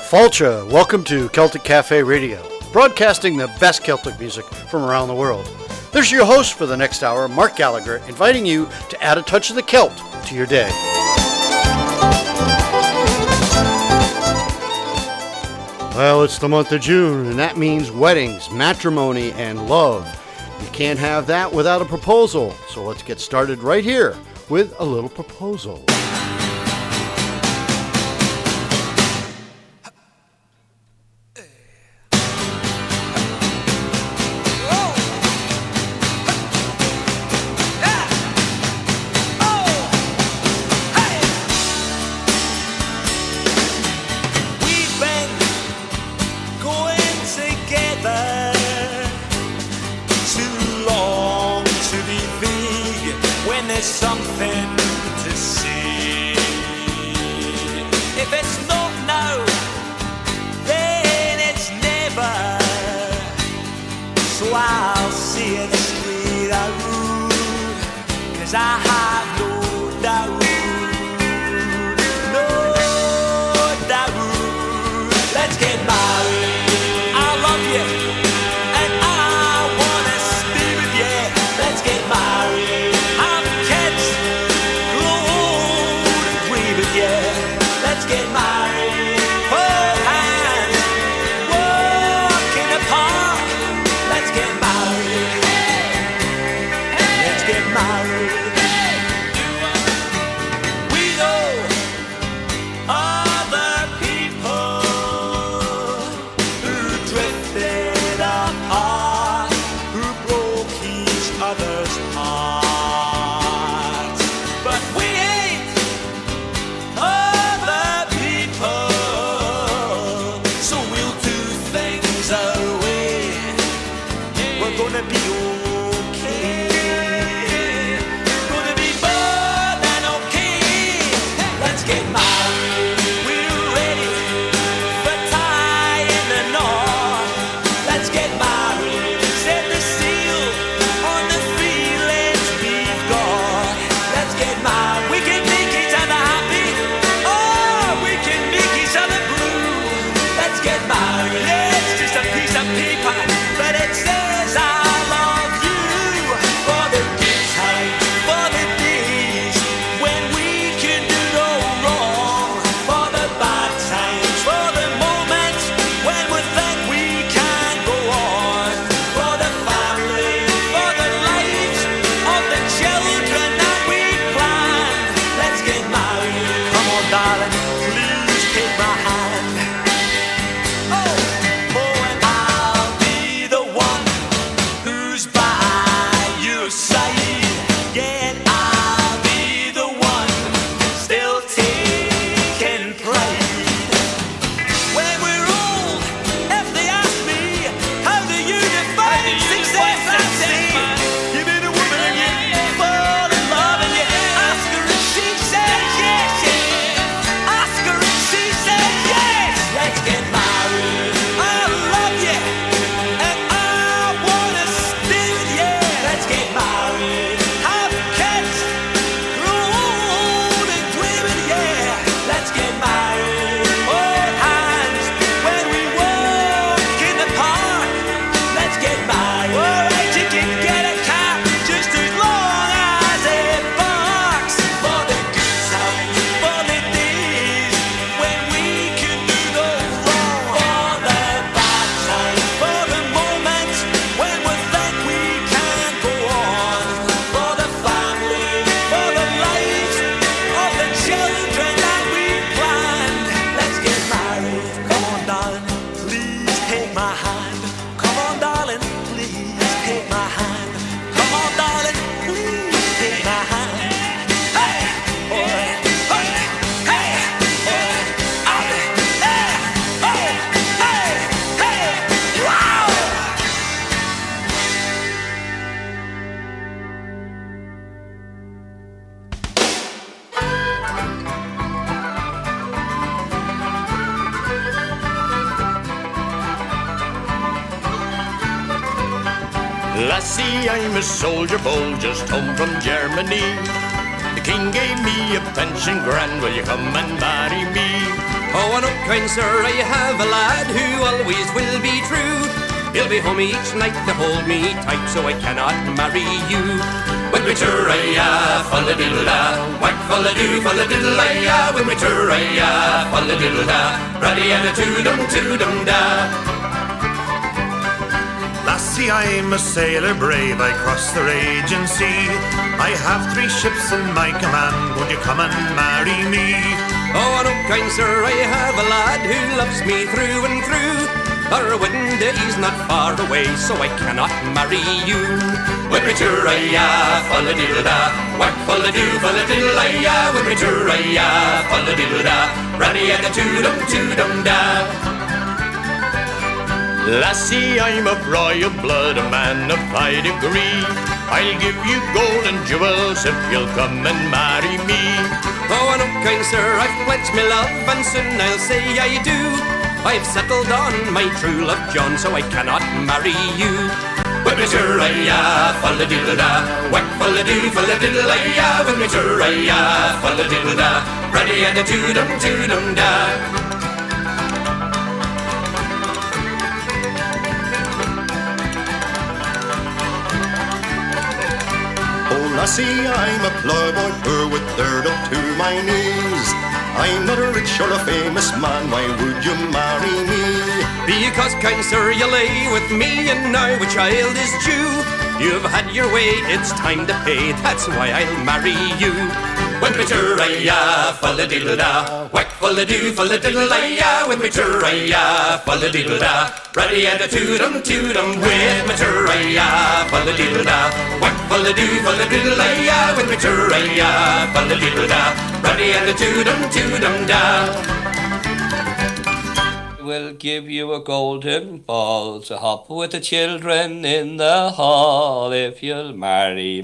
Falcha, welcome to Celtic Cafe Radio, broadcasting the best Celtic music from around the world. This is your host for the next hour, Mark Gallagher, inviting you to add a touch of the Celt to your day. Well, it's the month of June, and that means weddings, matrimony, and love. You can't have that without a proposal, so let's get started right here with a little proposal. Lassie, I'm a soldier bold, just home from Germany. The king gave me a pension grand, will you come and marry me? Oh, I know, kind sir, I have a lad who always will be true. He'll be home each night to hold me tight, so I cannot marry you. When we turaya, fa-la-diddle-da, whack fa-la-do, when we turaya, fa-la-diddle-da, raddy and a toodum-toodum-da. Lassie, I'm a sailor brave, I cross the raging sea. I have 3 ships in my command, won't you come and marry me? Oh, no, kind sir, I have a lad who loves me through and through. Our wedding day's not far away, so I cannot marry you. When we turaya, fa-la-diddle-da, whack fa-la-do, when we turaya, fa-la-diddle-da, raddy and a toodum-toodum-da. Lassie, I'm of royal blood, a man of high degree. I'll give you gold and jewels if you'll come and marry me. Oh, no, kind sir, I've pledged me love, and soon I'll say I do. I've settled on my true love, John, so I cannot marry you. When we turaya, fa-la-diddle-da, whack fa-la-do, when we turaya, fa-la-diddle-da, raddy and a toodum-toodum-da. Lassie, I'm a ploughboy poor with dirt up to my knees. I'm not a rich or a famous man, why would you marry me? Because, kind sir, you lay with me, and now a child is due. You've had your way, it's time to pay, that's why I'll marry you. When we turaya, fa-la-diddle-da, whack fa-la-do, when we turaya, fa-la-diddle-da, raddy and a toodum-toodum, with me turaya, fa-la-diddle-da, whack fa-la-do, when we turaya, fa-la-diddle-da, raddy and a toodum-toodum-da. Will give you a golden ball to hop with the children in the hall if you'll marry,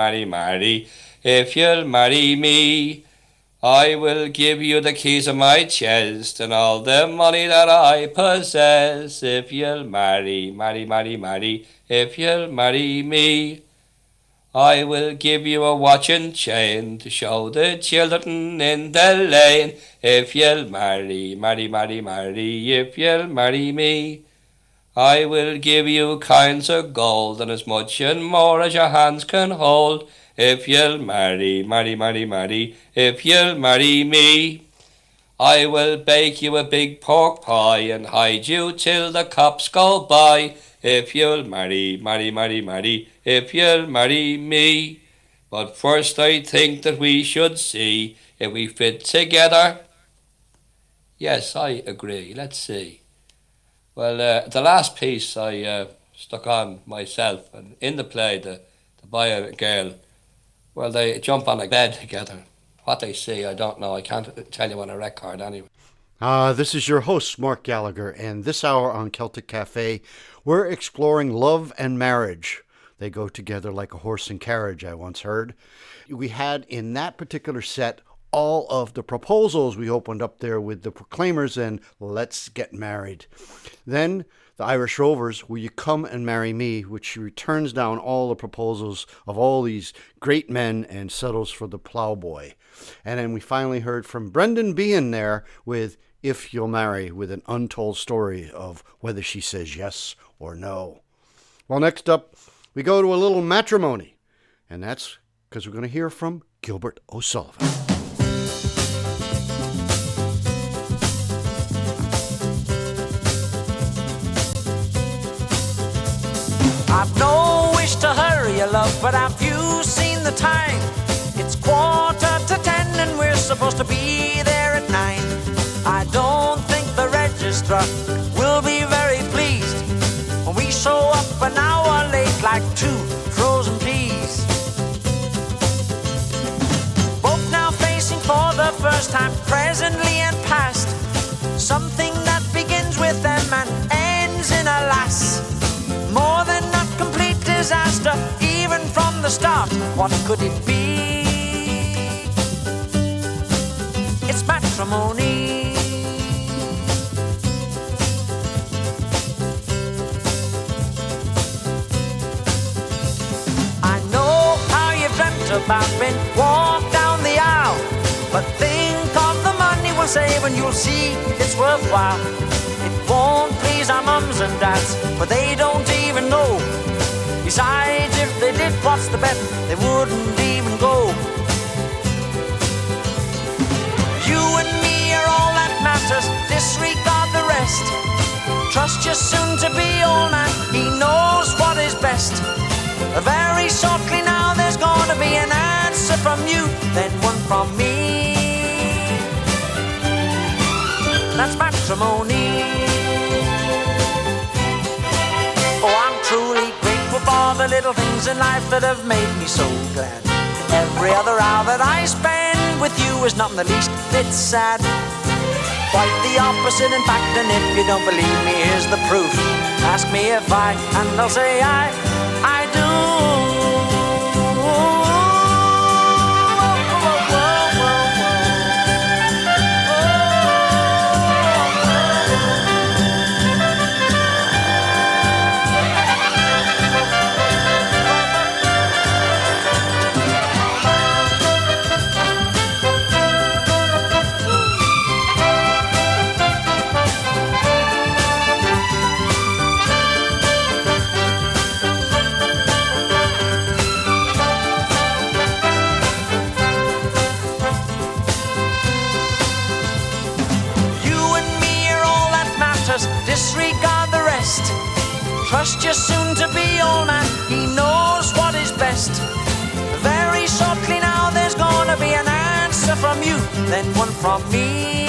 if you'll marry me. I will give you the keys of my chest and all the money that I possess if you'll marry, if you'll marry me. I will give you a watch and chain to show the children in the lane if you'll marry, if you'll marry me. I will give you kinds of gold and as much and more as your hands can hold if you'll marry, if you'll marry me. I will bake you a big pork pie and hide you till the cops go by if you'll marry, if you'll marry me. But first I think that we should see if we fit together. Yes, I agree. Let's see. Well, the last piece I stuck on myself, and in the play, the boy and girl, well, they jump on a bed together. What they see, I don't know. I can't tell you on a record anyway. This is your host, Mark Gallagher, and this hour on Celtic Cafe, we're exploring love and marriage. They go together like a horse and carriage, I once heard. We had in that particular set all of the proposals. We opened up there with the Proclaimers and Let's Get Married. Then the Irish Rovers, Will You Come and Marry Me, which returns down all the proposals of all these great men and settles for the Ploughboy. And then we finally heard from Brendan Behan there with If You'll Marry, with an untold story of whether she says yes or no. Well, next up, we go to a little matrimony, and that's because we're going to hear from Gilbert O'Sullivan. I've no wish to hurry you, love, but have you seen the time? It's 10:15 and we're supposed to be there at 9. I don't think the registrar will be very pleased when we show up an hour late like 2 frozen peas. Both now facing for the first time, presently and past, something that begins with them and ends in a lass. More than a complete disaster, even from the start. What could it be? It's matrimony. I know how you've dreamt about being walked down the aisle, but think of the money will save and you'll see it's worthwhile. It won't please our mums and dads, but they don't even know. Besides, if they did, what's the bet? They wouldn't even go. You and me are all that matters, disregard the rest. Trust your soon-to-be old man, he knows what is best. Very shortly now there's gonna be an answer from you, then one from me. That's matrimony. Oh, I'm truly grateful for the little things in life that have made me so glad. Every other hour that I spend with you is not in the least bit sad. Quite the opposite, in fact, and if you don't believe me, here's the proof. Ask me if I, and I'll say I do. Disregard the rest. Trust your soon-to-be old man, he knows what is best. Very shortly now there's gonna be an answer from you, then one from me.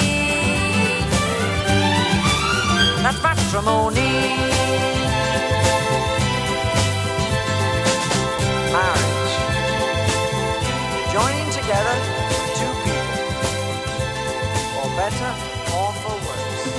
That's matrimony. Marriage. Joining together two people, for better or for worse.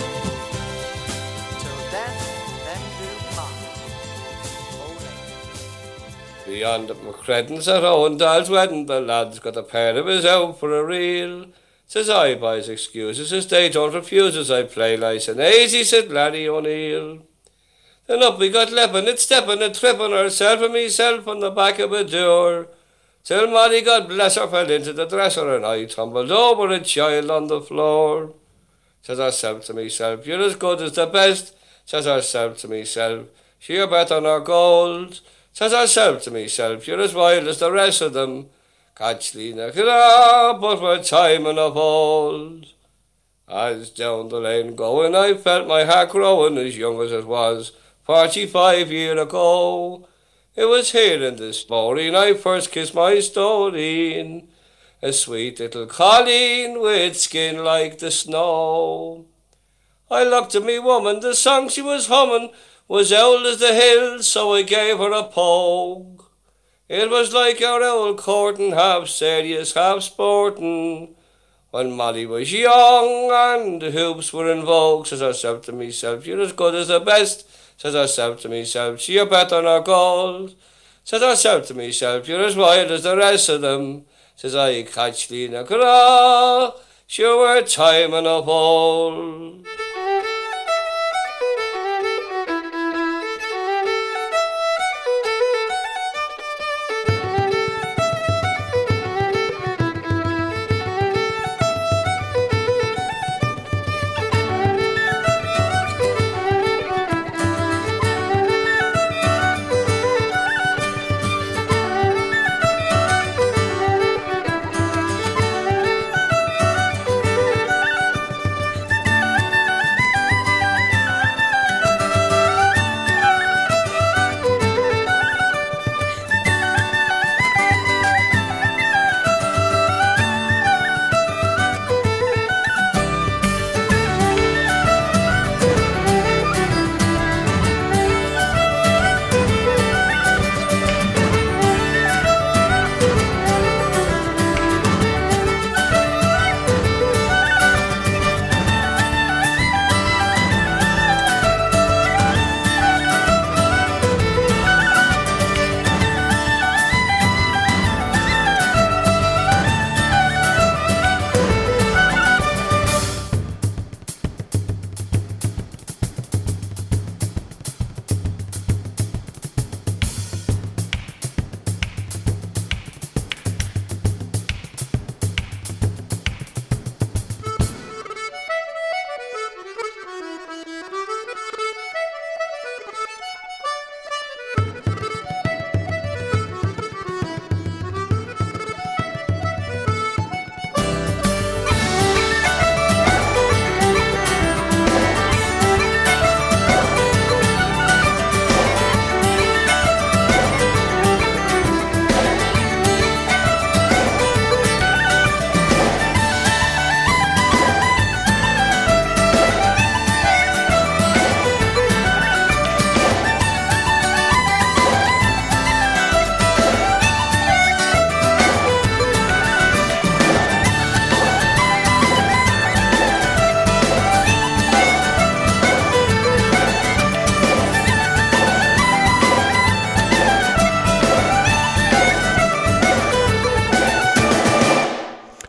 Beyond at McCredden's at Owendale's wedding, the lad's got a pair of his out for a reel. Says I buys excuses as they don't refuse as I play lice and easy, said Larry O'Neill. Then up we got lepping it, stepping and tripping herself and myself on the back of a door. Till Molly, God bless her, fell into the dresser and I tumbled over a child on the floor. Says herself to myself, you're as good as the best. Says herself to myself, she'll bet on her gold. Says herself to myself, you're as wild as the rest of them. Catch Lena, but we're timing of old. As down the lane going, I felt my heart growing as young as it was 45 years ago. It was here in this morning I first kissed my Storeen, a sweet little colleen with skin like the snow. I looked at me woman, the song she was humming was old as the hills, so I gave her a poke. It was like our old courting, half serious, half sporting, when Molly was young and the hoops were in vogue. Says herself to myself, you're as good as the best. Says herself to myself, she'll bet on her gold. Says herself to myself, you're as wild as the rest of them. Says I, catch Lena, sure we're timing of old.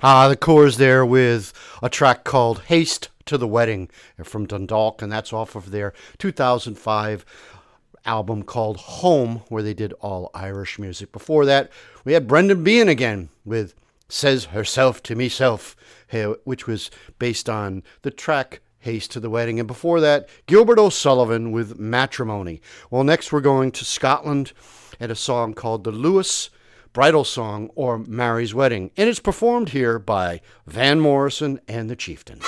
The Corrs there with a track called Haste to the Wedding from Dundalk, and that's off of their 2005 album called Home, where they did all Irish music. Before that, we had Brendan Behan again with Says Herself to Meself, which was based on the track Haste to the Wedding. And before that, Gilbert O'Sullivan with Matrimony. Well, next we're going to Scotland and a song called the Lewis Bridal Song, or Mary's Wedding, and it's performed here by Van Morrison and the Chieftains.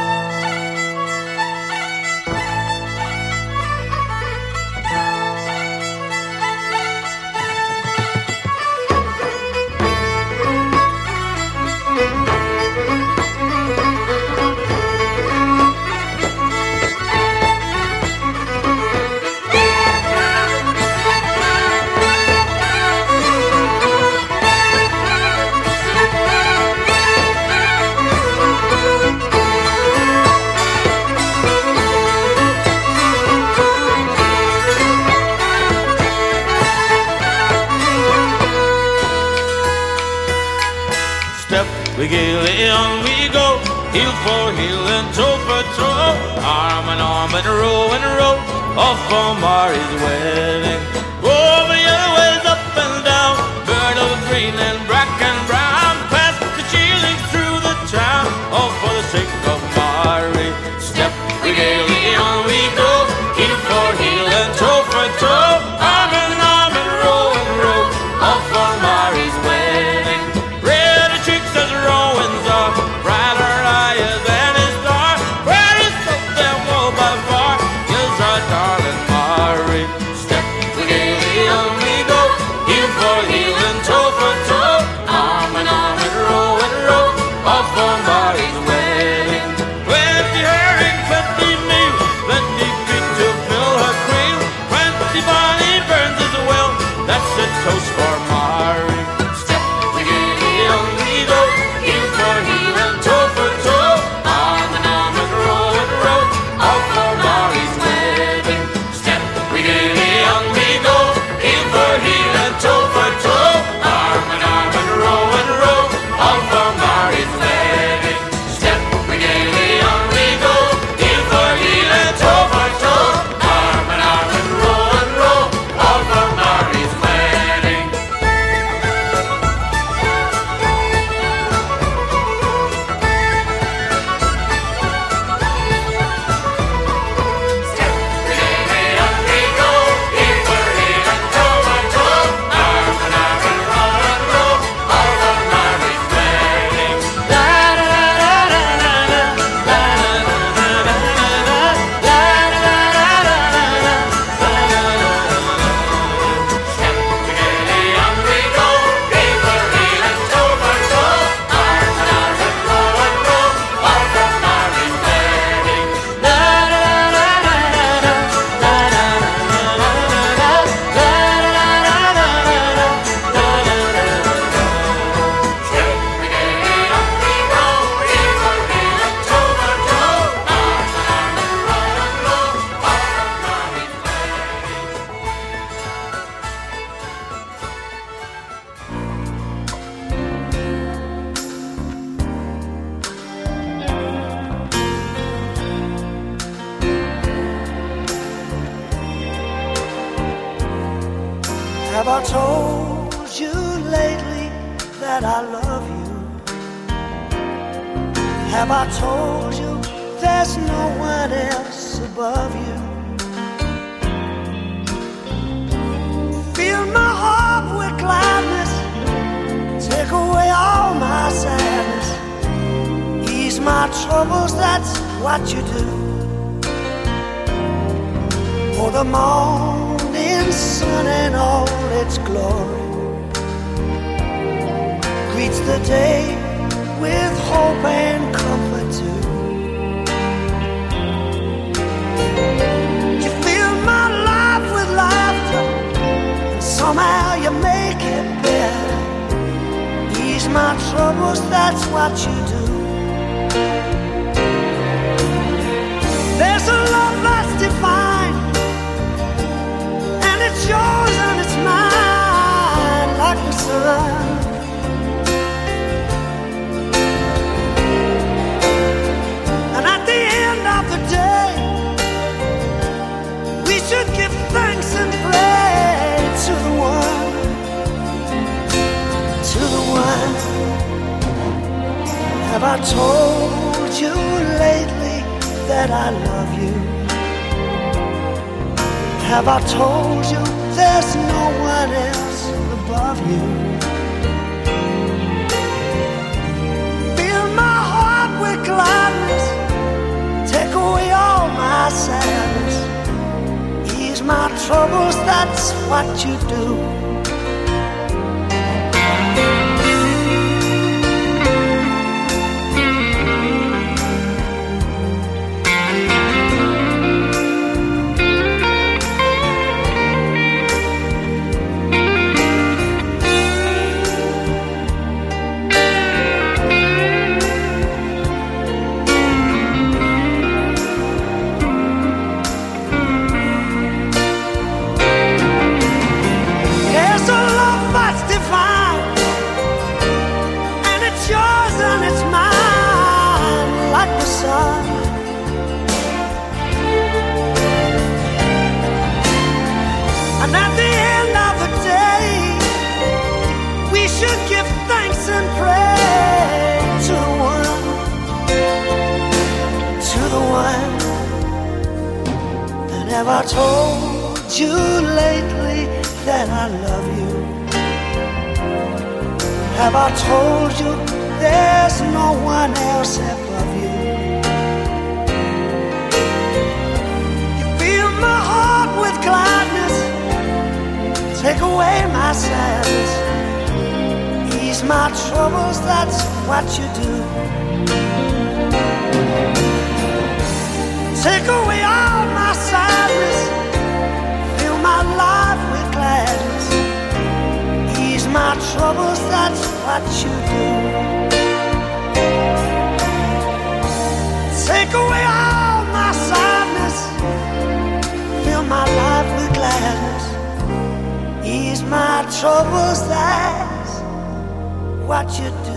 Gaily on we go, heel for heel and toe for toe, arm in arm and row, off for Mary's wedding. Over your ways up and down, Myrtle green and black and brown, past the cheerleading through the town, all for the sake of Mary. Step gaily on we go, heel for heel and toe for toe, arm in arm and row, off for Mary's wedding. Brighter eyes than a star, brightest of them all by far, is our darling Mary. Step gaily on we go, heel for heel and toe for toe, arm in arm and row, off for Mary's wedding. Plenty herring, plenty meal, plenty good to fill her creel, plenty bonny burns as well, that's a toast for Mary. Step gaily on we go, heel for heel and toe for toe, arm in arm and row, off for Mary's wedding. Step gaily on we go, heel for heel and toe for toe, arm in arm and row, off for Mary's wedding. Step gaily on we go, heel for heel and toe for toe, arm in arm and row, off for Mary's wedding. Have I told you lately that I love you? Have I told you there's no one else above you? Fill my heart with gladness, take away all my sadness, ease my troubles, that's what you do. For the morning sun and all its glory greets the day with hope and comfort too. You fill my life with laughter, and somehow you make it better. Ease my troubles, that's what you do. There's a love that's divine, and it's yours and it's mine, like the sun. I told you lately that I love you? Have I told you there's no one else above you? Fill my heart with gladness, take away all my sadness, ease my troubles, that's what you do. And at the end of the day, we should give thanks and pray to the one that ever told you lately that I love you. Have I told you there's no one else above you? You fill my heart with gladness, take away my sadness, ease my troubles, that's what you do. Take away all my sadness, fill my life with gladness, ease my troubles, that's what you do. Take away all my sadness, fill my life with gladness, ease my troubles, that's what you do.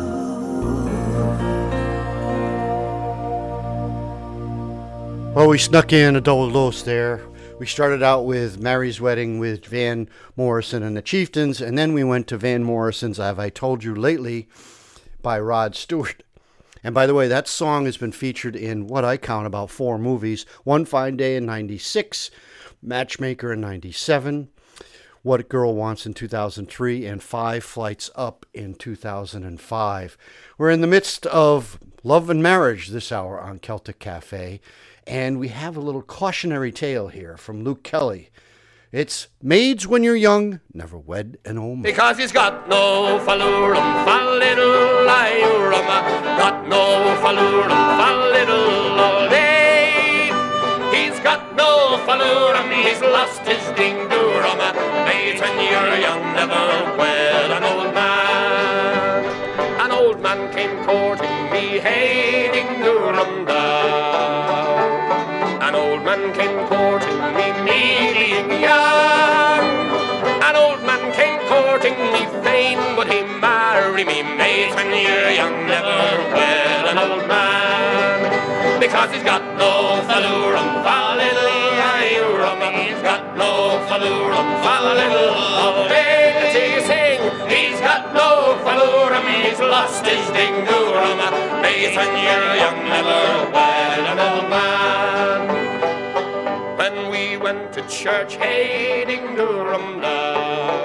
Well, we snuck in a double dose there. We started out with Mary's Wedding with Van Morrison and the Chieftains, and then we went to Van Morrison's Have I Told You Lately by Rod Stewart. And by the way, that song has been featured in what I count about 4 movies. One Fine Day in 96, Matchmaker in 97, What a Girl Wants in 2003, and 5 Flights Up in 2005. We're in the midst of love and marriage this hour on Celtic Cafe, and we have a little cautionary tale here from Luke Kelly. It's maids when you're young, never wed an old man. Because he's got no fallurum, fa-little-I-urum, got no fallurum, fa-little all day. He's got no fallurum, he's lost his ding-durum. Maids when you're young, never wed an old man. An old man came courting me, hey, ding-durum down. An old man came courting me being young. An old man came courting me fain, would he marry me? Maids when you're young, never wed an old man. Because he's got no fallurum, fa-little-I-urum. He's got no fallurum, fa-little all day. Let's hear you sing. He's got no fallurum, he's lost his ding-durum. Maids when you're young, never wed an old man. When we went to church, hey, ding-durum now.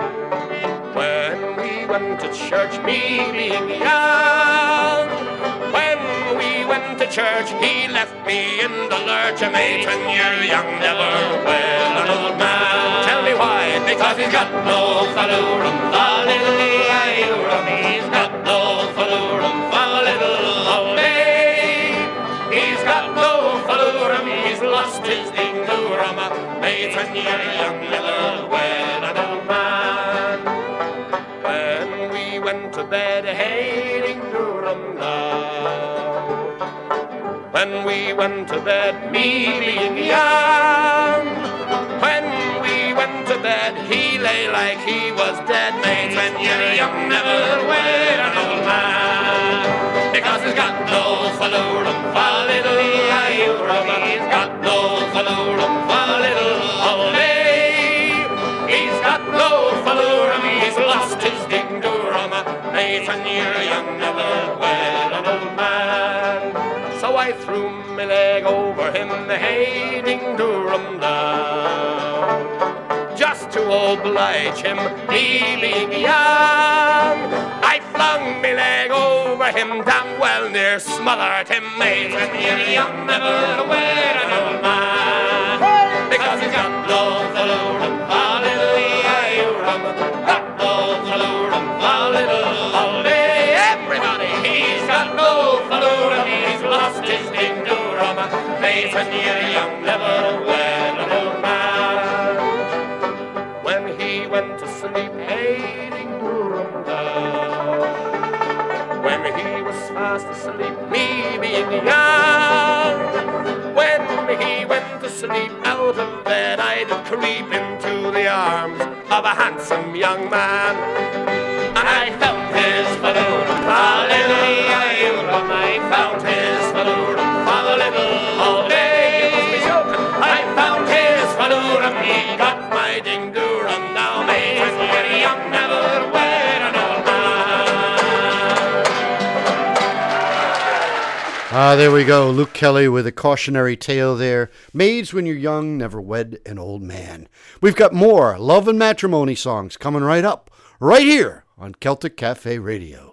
When we went to church, me being young. When we went to church, he left me in the lurch. A mate when you're young, never wed an old man. Tell me why? Because he's got no fallurum, fa-little-I-urum. He's got no fallurum, fa-little all day. He's got no fallurum, he's lost his ding-durum. Maids when you're young, never wed an old man. When we went to bed, hey, ding-durum now. When we went to bed, me being young. When we went to bed, he lay like he was dead. Maids when you're young, never wed an old man. Because he's got no fallurum, fa-little-I-urum. He's got no fallurum, fa-little all day. He's got no fallurum, he's lost his ding-durum. Maids when you're young, never wed threw my leg over him, hey ding doo-rum down. Just to oblige him, me being young, I flung me leg over him, damn well near smothered him. Mate, when you're young, never wed an old man, because he's got no falloorum, fa-little-ee-rum, got no falloorum, fa-little-all-day. Everybody, he's got no falloorum, he's lost his ding-doo-rum. Mate, when you're young, never wed an old man. When he went to sleep, hey ding-doo-rum down. When he was fast asleep, me being young. When he went to sleep out of bed, I did creep into the arms of a handsome young man. And I found his falloorum, fa-little-ee-rum. I found his falloorum, fa-little all day. You must be joking. I found his falloorum, he got my ding-doo-rum. Now, mate, when you're young, never wed an old man. There we go. Luke Kelly with a cautionary tale there. Maids, when you're young, never wed an old man. We've got more love and matrimony songs coming right up, right here on Celtic Cafe Radio.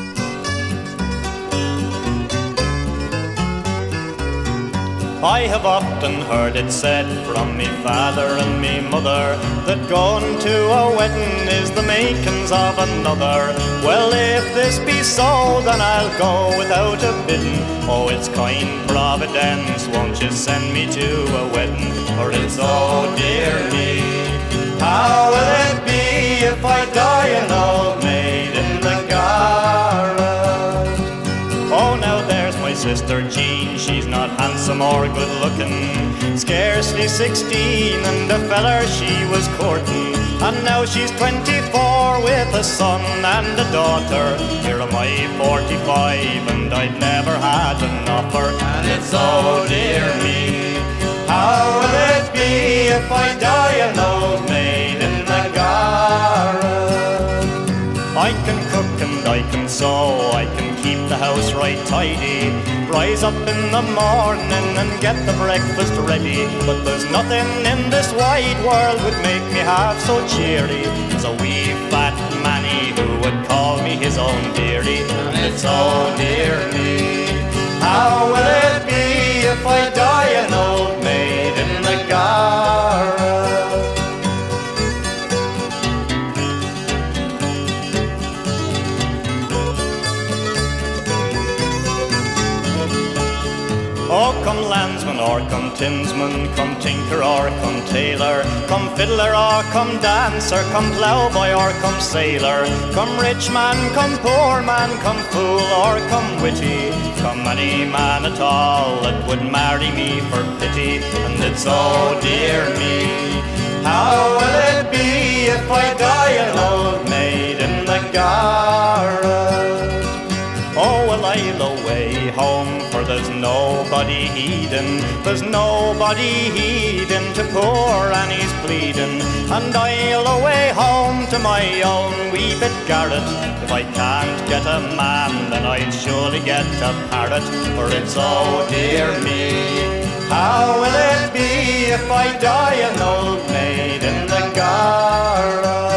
I have often heard it said from me father and me mother that going to a wedding is the makings of another. Well, if this be so, then I'll go without a bidding. Oh, it's kind Providence, won't you send me to a wedding? For it's, oh dear me, how will it be if I die an old maid in the garret? Oh, now there's my sister Jean, she's not handsome or good looking, scarcely 16 and a feller she was courting, and now she's 24 with a son and a daughter. Here am I 45 and I've never had an offer, and it's oh dear me, how will it be if I die an old maid in the garret? I can cook and I can sew, I can keep the house right tidy, rise up in the morning and get the breakfast ready. But there's nothing in this wide world would make me half so cheery as a wee fat manny who would call me his own dearie. And it's oh dear me, how will it be if I die an old maid in the garret? Oh, come landsman or come tinsman, come tinker or come tailor, come fiddler or come dancer, come ploughboy or come sailor, come rich man, come poor man, come fool or come witty, come any man at all that would marry me for pity. And it's oh dear me, how will it be if I die an old maid in the garret? Oh, well, I'll away home, for there's nobody heeding, there's nobody heeding to poor Annie's pleading. And I'll away home to my own wee bit garret. If I can't get a man, then I'll surely get a parrot. For it's oh dear me, how will it be if I die an old maid in the garret?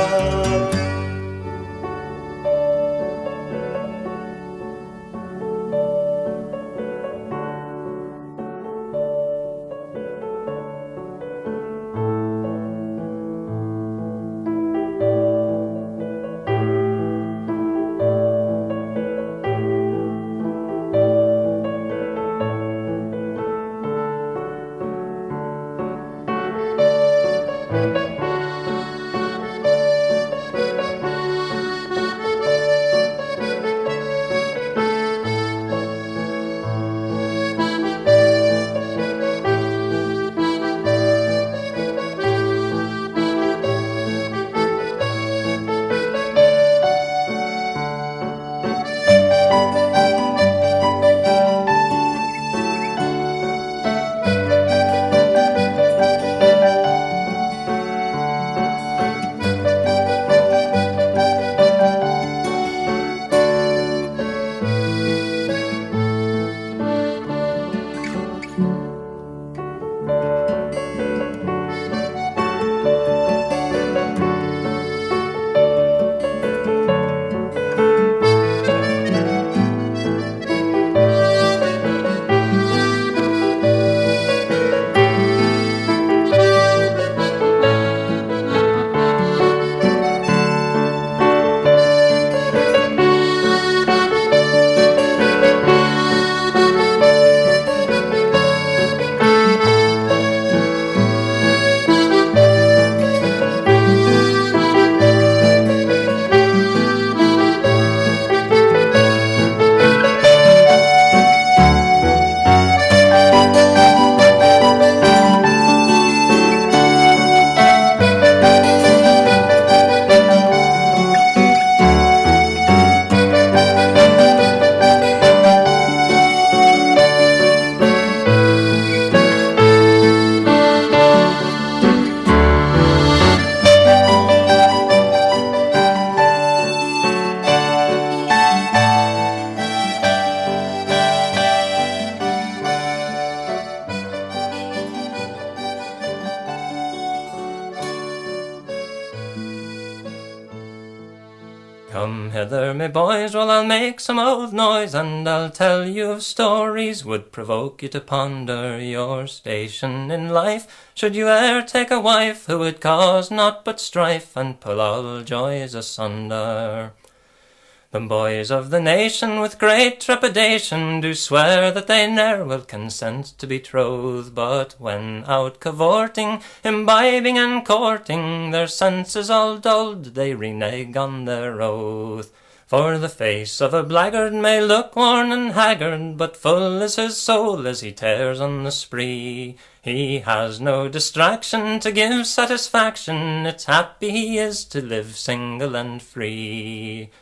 Come hither, me boys, while I'll make some old noise, and I'll tell you of stories would provoke you to ponder your station in life. Should you e'er take a wife who would cause naught but strife and pull all joys asunder? The boys of the nation with great trepidation do swear that they ne'er will consent to betroth, but when out cavorting, imbibing and courting, their senses all dulled, they renege on their oath. For the face of a blackguard may look worn and haggard, but full is his soul as he tears on the spree. He has no distraction to give satisfaction, it's happy he is to live single and free.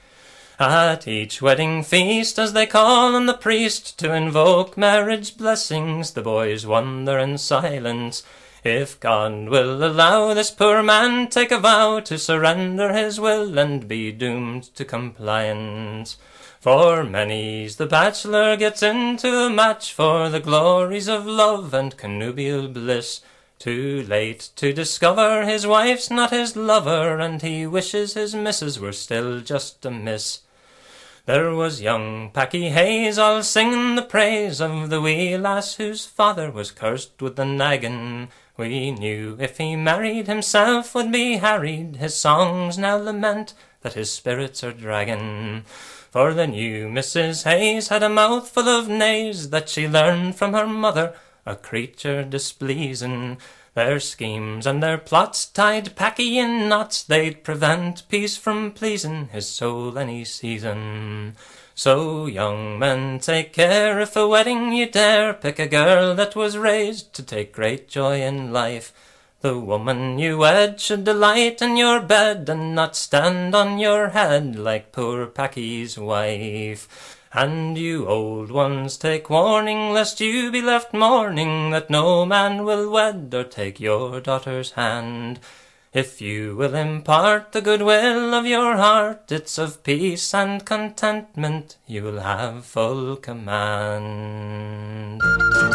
At each wedding feast, as they call on the priest to invoke marriage blessings, the boys wonder in silence if God will allow this poor man take a vow to surrender his will and be doomed to compliance. For many's the bachelor gets into a match for the glories of love and connubial bliss, too late to discover his wife's not his lover, and he wishes his missus were still just a miss. There was young Packy Hayes all singing the praise of the wee lass whose father was cursed with the naggin. We knew if he married himself would be harried, his songs now lament that his spirits are dragging. For the new Mrs. Hayes had a mouthful of nays that she learned from her mother, a creature displeasing. Their schemes and their plots tied Packy in knots, they'd prevent peace from pleasing his soul any season. So young men, take care if a wedding you dare, pick a girl that was raised to take great joy in life. The woman you wed should delight in your bed, and not stand on your head like poor Packy's wife. And you old ones, take warning, lest you be left mourning that no man will wed or take your daughter's hand. If you will impart the goodwill of your heart, it's of peace and contentment you will have full command.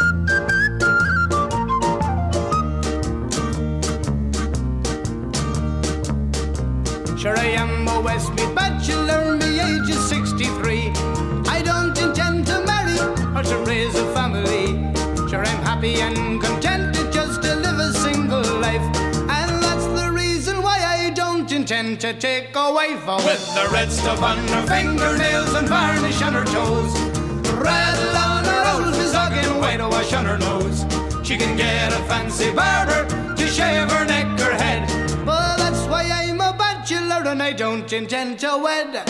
Sure I am a Westmeath bachelor, me age is 63. I don't intend to marry or to raise a family. Sure I'm happy and contented just to live a single life, and that's the reason why I don't intend to take a wife. With the red stuff on her fingernails and varnish on her toes, red on her old fizog and whitewash on her nose. She can get a fancy barber to shave her neck or head. Well, that's why I'm a bachelor and I don't intend to wed.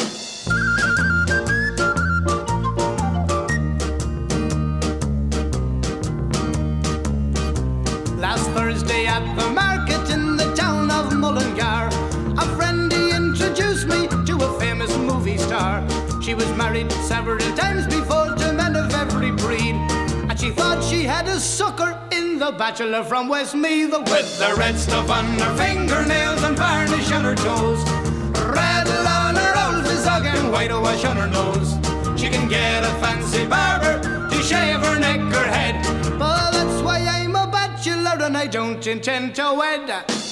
Last Thursday at the market in the town of Mullingar, a friend he introduced me to a famous movie star. She was married several times before to men of every breed, and she thought she had a sucker in the bachelor from Westmeath. With the red stuff on her fingernails and varnish on her toes, red on her old fizog and whitewash on her nose. She can get a fancy barber to shave her neck or head. Well, that's why I'm a bachelor and I don't intend to wed.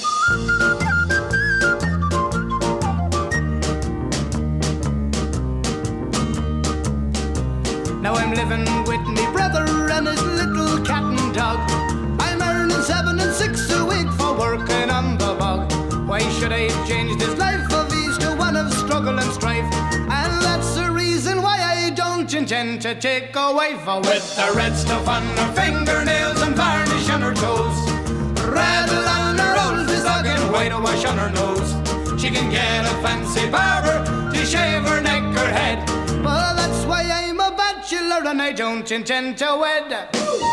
Now I'm living with me brother and his little cat and dog. I'm earning 7 and 6 a week for working on the bog. Why should I change this life of ease to one of struggle and strife? And that's the reason why I don't intend to take a wife. With the red stuff on her fingernails and varnish on her toes, red on her old fizog and whitewash on her nose. She can get a fancy barber to shave her neck or head. Well, that's why I'm a bachelor and I don't intend to wed.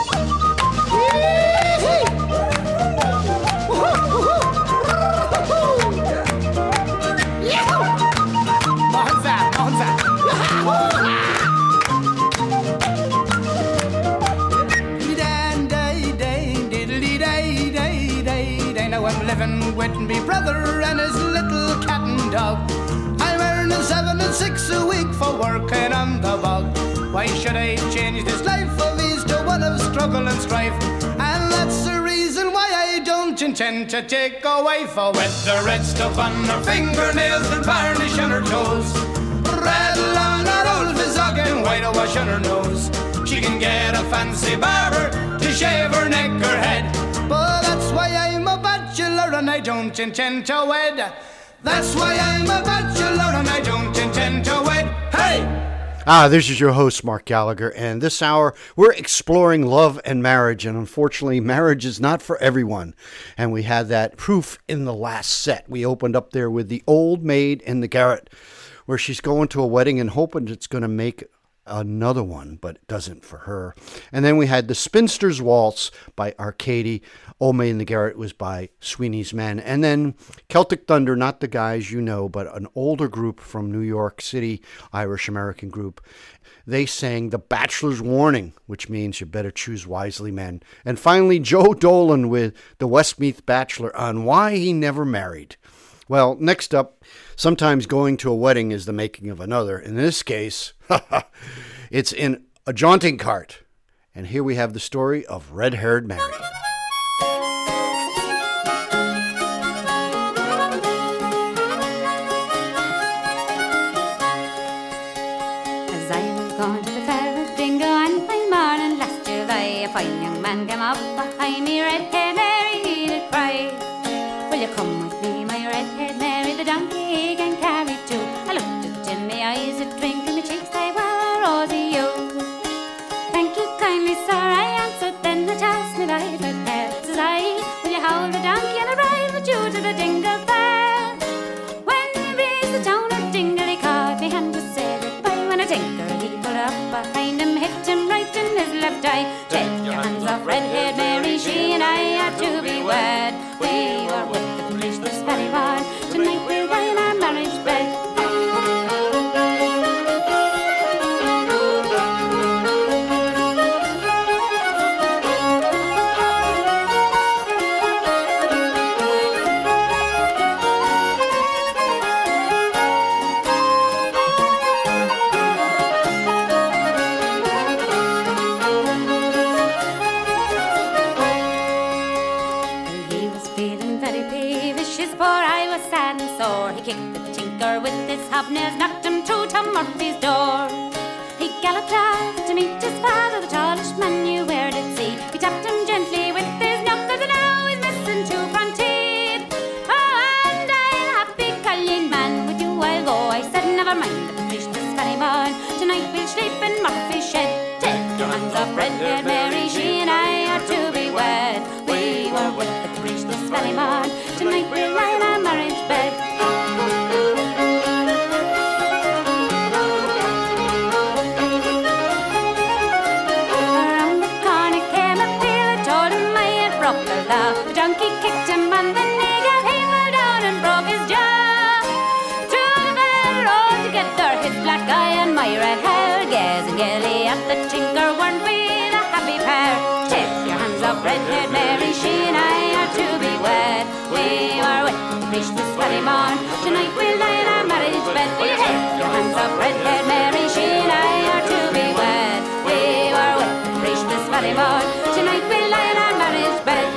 Now I'm living with me brother and his little cat and dog. I'm earning 7 and 6 a week for working on the bog. Why should I change this life of ease to one of struggle and strife? And that's the reason why I don't intend to take a wife. With the red stuff on her fingernails and varnish on her toes, fancy barber to shave her neck or head. But that's why I'm a bachelor and I don't intend to wed. That's why I'm a bachelor and I don't intend to wed. Hey! This is your host, Mark Gallagher, and this hour we're exploring love and marriage, and unfortunately, marriage is not for everyone. And we had that proof in the last set. We opened up there with The Old Maid in the Garret, where she's going to a wedding and hoping it's going to make another one, but it doesn't for her. And then we had The Spinster's Waltz by Arcady. Old Maid in the Garret was by Sweeney's Men. And then Celtic Thunder, not the guys you know, but an older group from New York City, Irish-American group. They sang The Bachelor's Warning, which means you better choose wisely, men. And finally, Joe Dolan with The Westmeath Bachelor on Why He Never Married. Well, next up, sometimes going to a wedding is the making of another. In this case, it's in a jaunting cart. And here we have the story of Red-Haired Mary. As I was going to the fair of Dingo on my morning last July, a fine young man came up behind me, red-haired Mary, he did cry. Will you come with me, my red-haired Mary, the donkey he can carry too. I looked it in my eyes, it twinkled in my cheeks, they were a rosy hue. Thank you kindly, sir, I answered, then the asked me by the hair. Says I, will you hold the donkey and I ride with you to the Dingle Fair? When we reached the town of Dingle, he caught me hand to say goodbye. When a tinker he pulled up behind him, hit him right in his left eye. Take your hands off red-haired Mary, she and I are to be wed. We were with the priest this very morn, tonight we'll lie in our marriage bed. Hobnails knocked him through Tom Murphy's door. He galloped off to meet his father, the tallish man you where did see. He tapped him gently with his knuckles, and now he's missing two front teeth. Oh, and I'm happy, Colleen man, with you I'll go. I said, never mind the priest this very morn. Tonight we'll sleep in Murphy's shed. Take your hands off red-haired Mary, she and I are to be wed. We were with the priest this very morn. Tonight we'll lie in our marriage bed. The donkey kicked him and the nigger he fell down and broke his jaw. Two men rode together, his black eye and my red hair, gazing gaily at the tinker, weren't we the happy pair? Take your hands off red-haired Mary, she and I are to be wed. We were with the priest this very morn, tonight we'll lie in our marriage bed. Will you take your hands off red-haired Mary, she and I are to be wed. We were with the priest this very morn, tonight we'll lie in our marriage bed.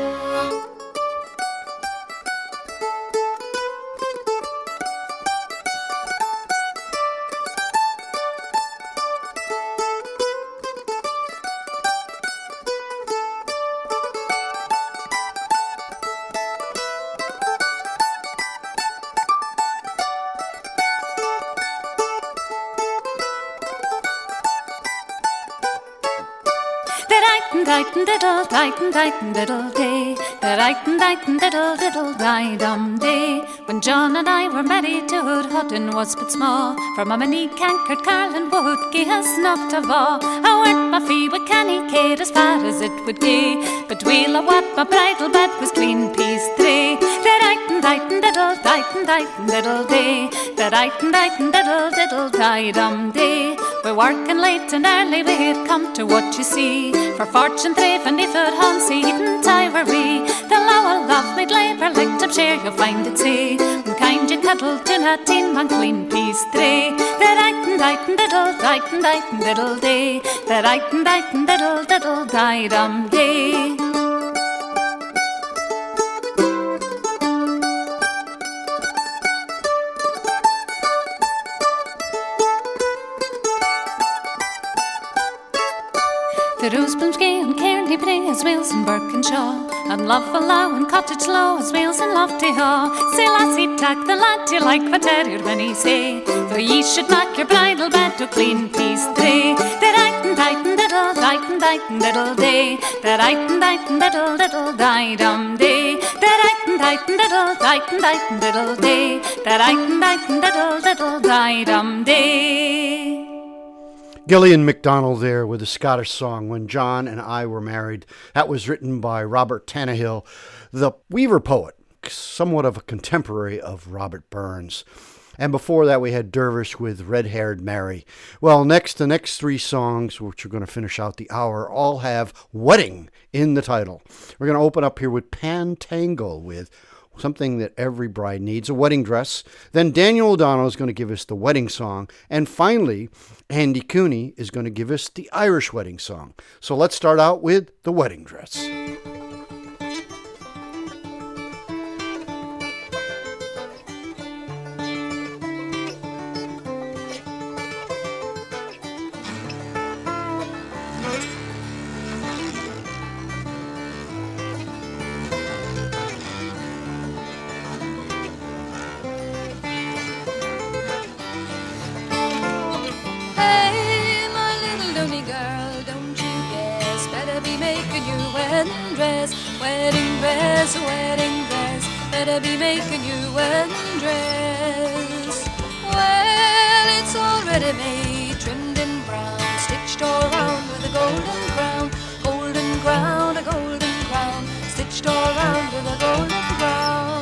Diddle diddle day, diddle diddle die day. When John and I were married to Hood, Hutton was but small. From a many cankered Carlin would gie us not of all. I went my fee with canny Kate as far as it would gie, but weel a what my bridal bed was clean piece three. Diddle diddle day, diddle die day. We're working late and early, we'd come to what you see. For fortune three and if it Hansi and I were we. The Lowell love made labour like to share, you'll find it see. When kind you cuddle to not teen man clean piece three. Diddle day, diddle day. Sid Oosbloomsky and Cairney Bray as Wales and Birkinshaw, and Loveallow and Cottage Low as Wales and Lofty Haw. Say lassie, tak the lad you like, what did when he say? For ye should mak your bridal bed to clean peace three. That diddle, diddle day. That diddle, diddle, die-dum day. That diddle day. That diddle, diddle, die-dum day. Gillian MacDonald there with a Scottish song, When John and I Were Married. That was written by Robert Tannahill, the Weaver poet, somewhat of a contemporary of Robert Burns. And before that, we had Dervish with Red-Haired Mary. Well, the next three songs, which are going to finish out the hour, all have wedding in the title. We're going to open up here with Pantangle, with something that every bride needs, a wedding dress. Then Daniel O'Donnell is going to give us the wedding song. And finally, Andy Cooney is going to give us the Irish wedding song. So let's start out with the wedding dress. Better be making you wedding dress. Well, it's already made, trimmed in brown, stitched all around with a golden crown, golden crown, a golden crown, stitched all around with a golden crown.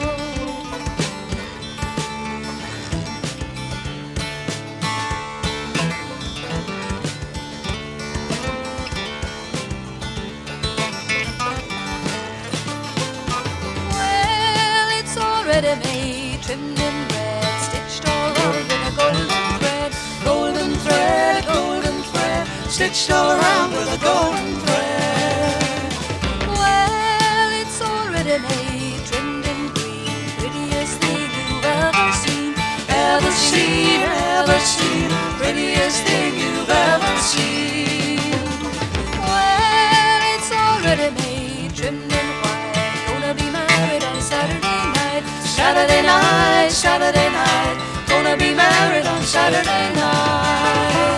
Ready made, trimmed in red, stitched all around with a golden thread, golden thread, golden thread, stitched all around with a golden thread. Well, it's already made, trimmed in green, prettiest thing you've ever seen, ever seen, ever seen, prettiest thing you've ever seen. Well, it's already made, trimmed in white, gonna be married on Saturday night, Saturday night, Saturday night, gonna be married on Saturday night.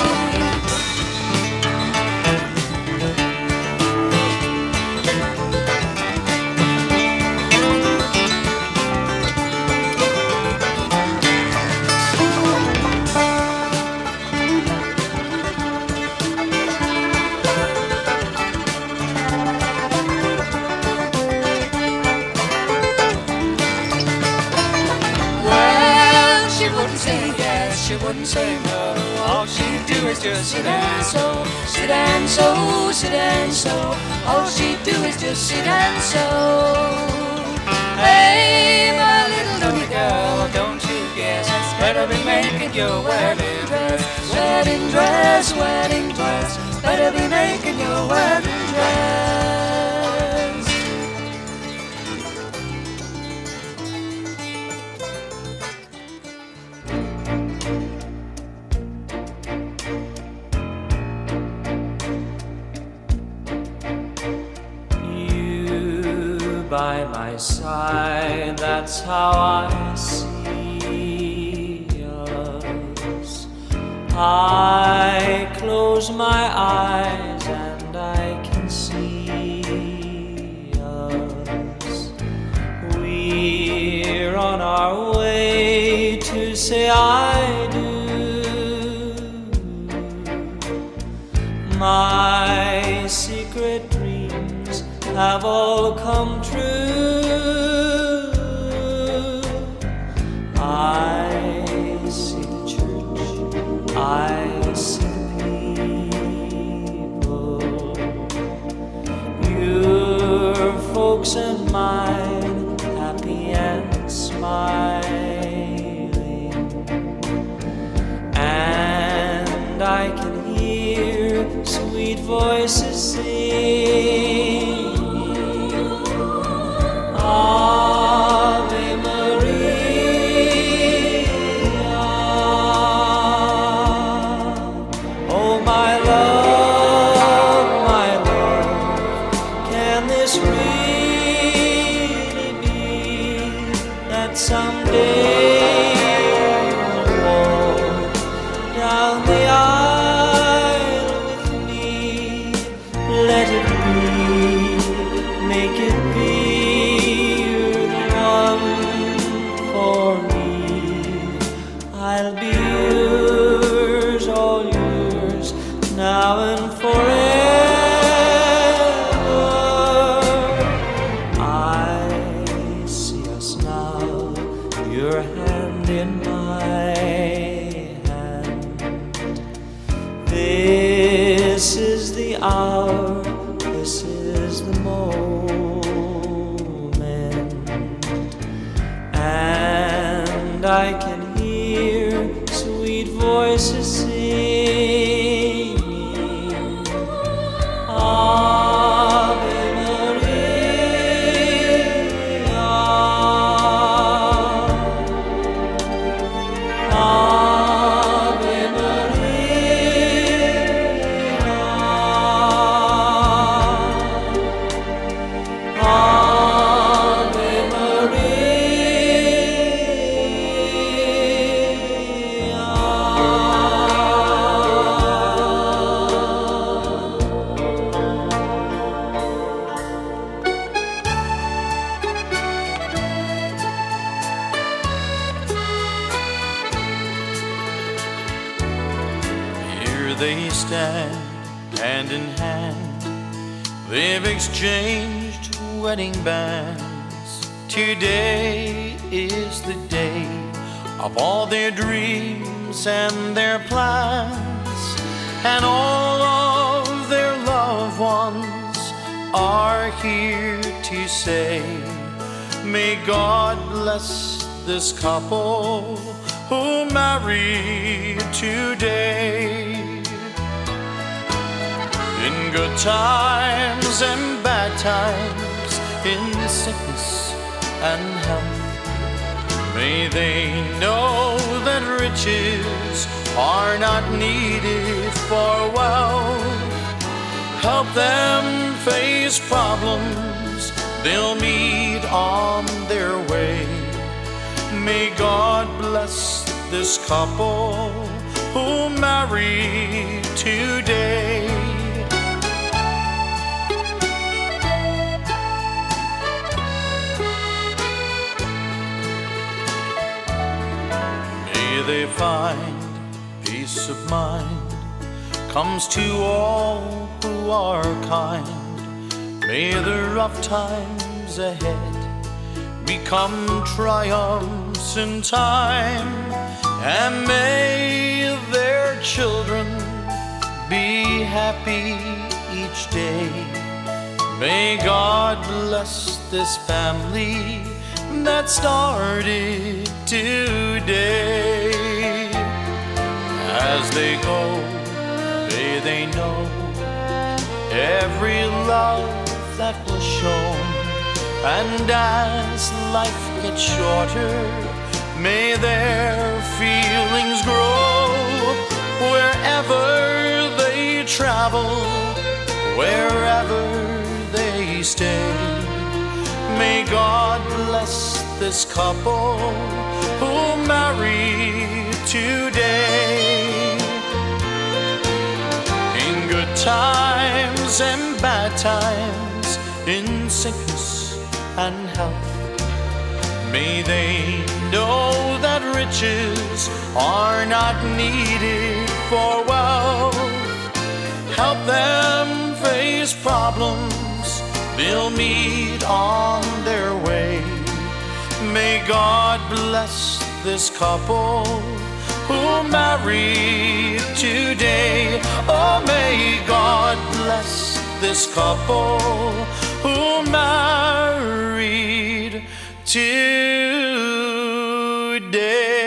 She wouldn't say no, all she'd do is just sit and sew, sit and sew, sit and sew, all she'd do is just sit and sew. Hey, my little Tony girl, don't you guess, better be making your wedding dress, wedding dress, wedding dress, better be making your wedding dress. By my side, that's how I see us. I close my eyes and I can see us. We're on our way to say I do. My secret dreams have all come true. I see the church, I see the people, your folks and mine, happy and smiling, and I can hear sweet voices sing. Ave Maria, I'll be yours, all yours, now and forever. I see us now, your hand in my hand. This is the hour, this is the moment, and I can hear sweet voices singing Ave Maria, Ave Maria, Ave Here they stand, hand in hand. They've exchanged wedding bands. Today is the day of all their dreams and their plans. And all of their loved ones are here to say, may God bless this couple who married today. In good times and bad times, in sickness and health, may they know that riches are not needed for wealth. Help them face problems they'll meet on their way. May God bless this couple who married today. May they find peace of mind comes to all who are kind. May the rough times ahead become triumphs in time, and may their children be happy each day. May God bless this family that started today. As they go, may they know every love that was shown. And as life gets shorter, may their feelings grow. Wherever they travel, wherever they stay, may God bless this couple who married today. In good times and bad times, in sickness and health, may they know that riches are not needed for wealth. Help them face problems they'll meet on their way. May God bless this couple who married today. Oh, may God bless this couple who married today.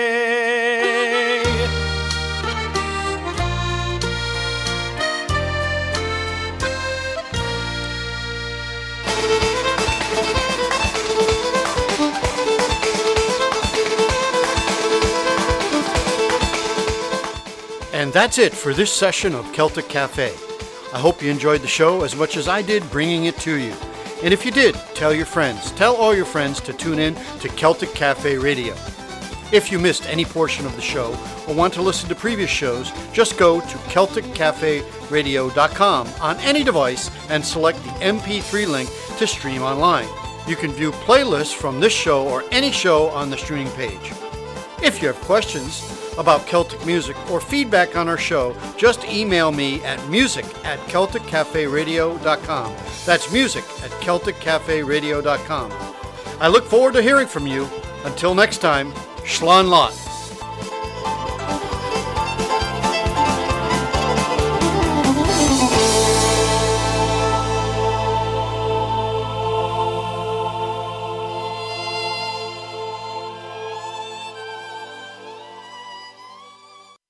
And that's it for this session of Celtic Cafe. I hope you enjoyed the show as much as I did bringing it to you. And if you did, tell your friends. Tell all your friends to tune in to Celtic Cafe Radio. If you missed any portion of the show or want to listen to previous shows, just go to CelticCafeRadio.com on any device and select the MP3 link to stream online. You can view playlists from this show or any show on the streaming page. If you have questions about Celtic music or feedback on our show, just email me at music@celticcaferadio.com. That's music@celticcaferadio.com. I look forward to hearing from you. Until next time, Slán Lot.